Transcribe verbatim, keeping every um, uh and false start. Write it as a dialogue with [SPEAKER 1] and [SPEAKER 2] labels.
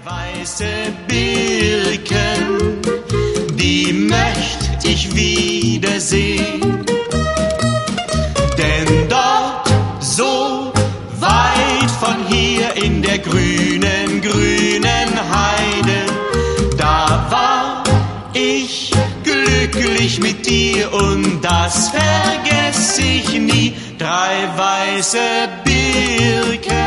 [SPEAKER 1] Weiße Birken, die möcht ich wiedersehen. Denn dort, so weit von hier in der grünen, grünen Heide, da war ich glücklich mit dir und das vergess ich nie. Drei weiße Birken